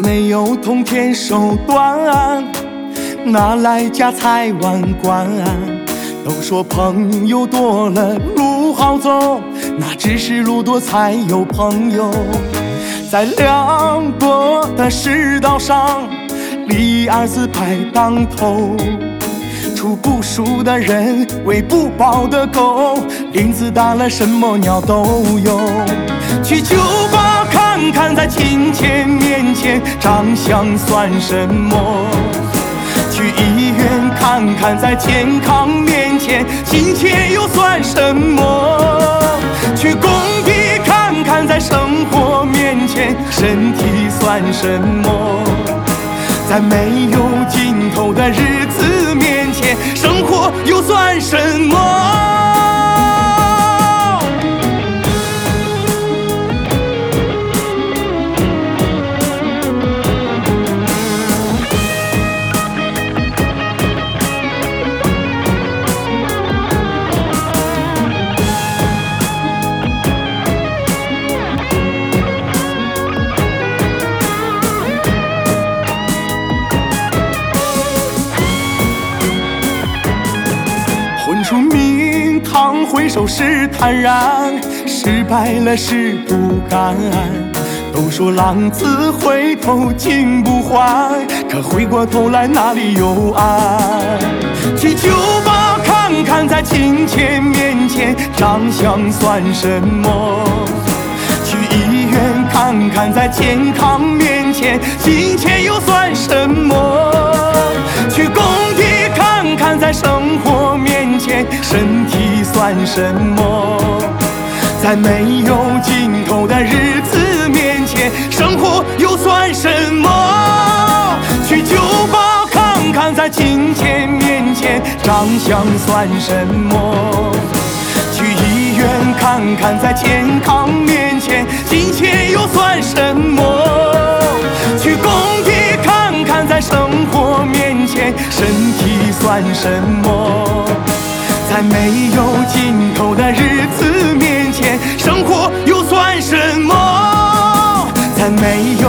没有通天手段，哪来家财万贯？都说朋友多了路好走，那只是路多才有朋友。在两多的世道上，利二字排当头。处不熟的人，喂不饱的狗，林子大了什么鸟都有。去酒吧看看，在亲戚面前长相算什么？去医院看看，在健康面前金钱又算什么？去工地看看，在生活面前身体算什么？在没有尽头的日子面前，生活又算什么？混出名堂，回首是坦然，失败了是不甘。都说浪子回头金不换，可回过头来哪里有爱？去酒吧看看，在亲戚面前长相算什么？去医院看看，在健康面前金钱又算什么？去工地看看，在生活面前身体算什么？在没有尽头的日子面前，生活又算什么？去酒吧看看，在亲戚面前长相算什么？去医院看看，在健康面前金钱又算什么？去工地看看，在生活面前身体算什么？在没有尽头的日子面前，生活又算什么？在没有